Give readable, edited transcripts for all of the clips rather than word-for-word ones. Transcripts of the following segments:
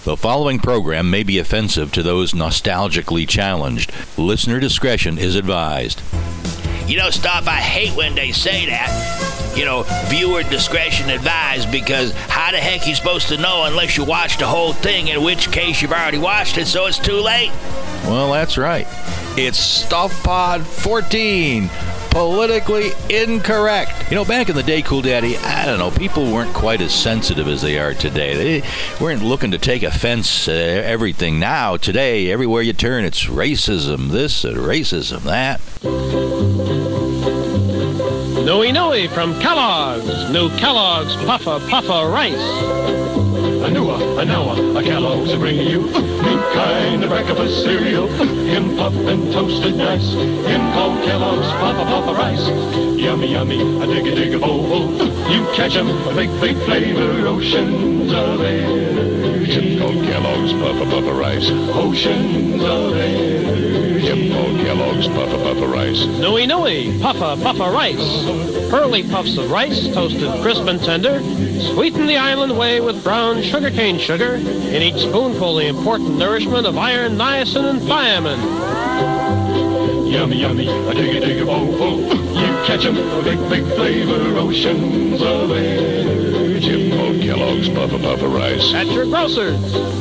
The following program may be offensive to those nostalgically challenged. Listener discretion is advised. You know, Stuff, I hate when they say that. You know, viewer discretion advised, because how the heck are you supposed to know unless you watch the whole thing, in which case you've already watched it, so it's too late. Well, that's right. It's Stuff Pod 14. Politically incorrect. You know, back in the day, Cool Daddy, I don't know, people weren't quite as sensitive as they are today. They weren't looking to take offense at everything. Now, today, everywhere you turn, it's racism this and racism that. Nooey from Kellogg's. New Kellogg's Puffa Rice. A Kellogg's are bringing you new kind of breakfast cereal. Him puff and toasted nice. Him called Kellogg's Puffa Rice. Yummy, a digga bowl. You catch 'em, a big flavor, oceans of air. Him called Kellogg's Puffa Rice. Oceans of air. Him called Kellogg's Puffa Rice. Nooey Puffa Rice. Pearly puffs of rice, toasted crisp and tender. Sweeten the island way with brown sugarcane sugar. In each spoonful, the important nourishment of iron, niacin, and thiamine. Yummy, a digga bowl. You catch 'em, a big flavor, oceans of air. Jim called Kellogg's Puffa Rice. At your grocer's.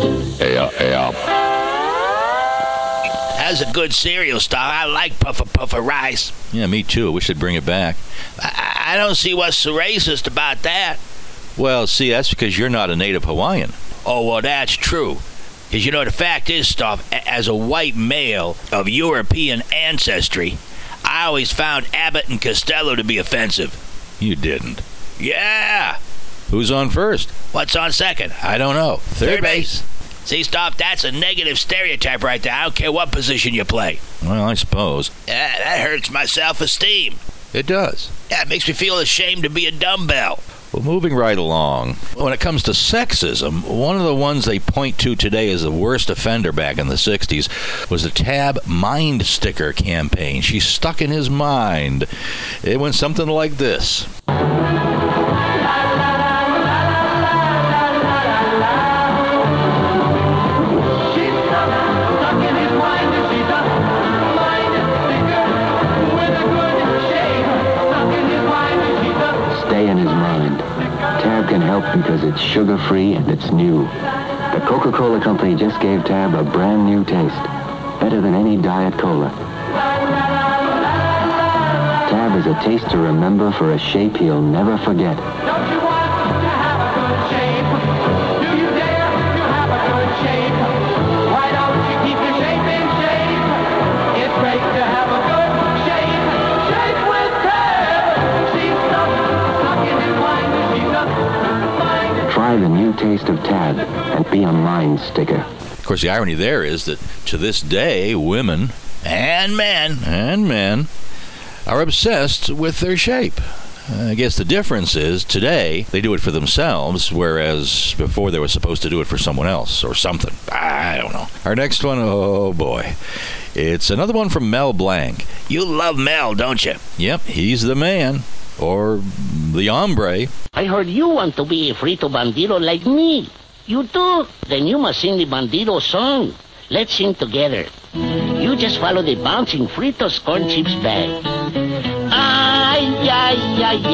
That's a good cereal, Stuff. I like Puffa Rice. Yeah, me too. I wish they'd bring it back. I don't see what's so racist about that. Well, see, that's because you're not a native Hawaiian. Oh, well, that's true. Because, you know, the fact is, Stuff, as a white male of European ancestry, I always found Abbott and Costello to be offensive. You didn't. Yeah. Who's on first? What's on second? I don't know. Third base. See, Stuff, that's a negative stereotype right there. I don't care what position you play. Well, I suppose. Yeah, that hurts my self-esteem. It does. Yeah, it makes me feel ashamed to be a dumbbell. Well, moving right along, when it comes to sexism, one of the ones they point to today as the worst offender back in the 60s was the Tab Mind Sticker campaign. She stuck in his mind. It went something like this. Can help because it's sugar-free and it's new. The Coca-Cola Company just gave Tab a brand new taste. Better than any Diet Cola. Tab is a taste to remember for a shape he'll never forget. Don't you want to have a good shape? Do you dare to have a good shape? Why don't you keep your shape in shape? It's great to have a good shape. Shape with Tab. She's stuck in his mind. She's stuck. Try the new taste of Tab and be a mind sticker. Of course, the irony there is that to this day, women and men are obsessed with their shape. I guess the difference is today they do it for themselves, whereas before they were supposed to do it for someone else or something. I don't know. Our next one, oh boy. It's another one from Mel Blanc. You love Mel, don't you? Yep, he's the man. Or the hombre. I heard you want to be a frito bandido like me. You do? Then you must sing the bandido song. Let's sing together. You just follow the bouncing Fritos corn chips bag. Ay, ay, ay,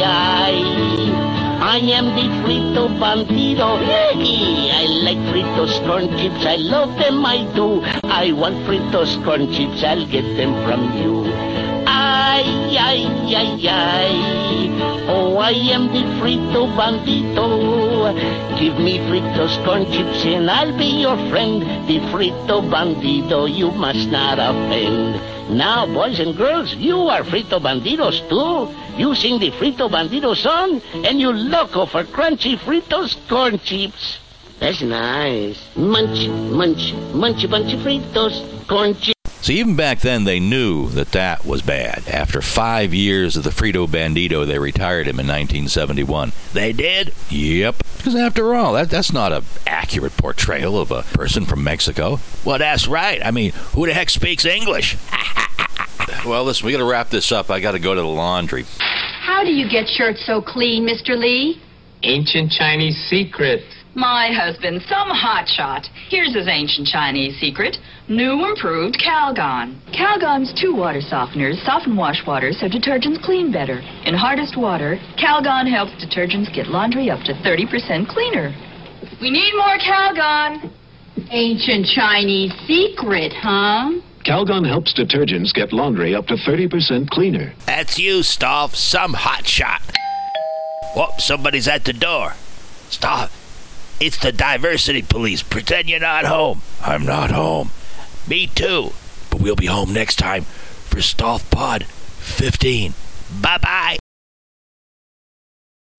ay. I am the frito bandido. Yay! I like Fritos corn chips. I love them, I do. I want Fritos corn chips. I'll get them from you. Ay, ay, ay, ay. Oh, I am the frito bandito. Give me Fritos corn chips and I'll be your friend. The frito bandido, you must not offend. Now, boys and girls, you are frito bandidos too. You sing the frito bandido song and you loco for crunchy Fritos corn chips. That's nice. Munch, munch, munchy bunch of Fritos corn chips. So even back then, they knew that that was bad. After 5 years of the Frito Bandito, they retired him in 1971. They did? Yep. Because after all, that's not an accurate portrayal of a person from Mexico. Well, that's right. I mean, who the heck speaks English? Well, listen, we got to wrap this up. I got to go to the laundry. How do you get shirts so clean, Mr. Lee? Ancient Chinese secret. My husband, some hotshot. Here's his ancient Chinese secret. New improved Calgon. Calgon's 2 water softeners soften wash water so detergents clean better. In hardest water, Calgon helps detergents get laundry up to 30% cleaner. We need more Calgon. Ancient Chinese secret, huh? Calgon helps detergents get laundry up to 30% cleaner. That's you, Stoff. Some hotshot. Whoa, somebody's at the door. Stop. It's the diversity police. Pretend you're not home. I'm not home. Me too. But we'll be home next time for Stoff Pod 15. Bye-bye.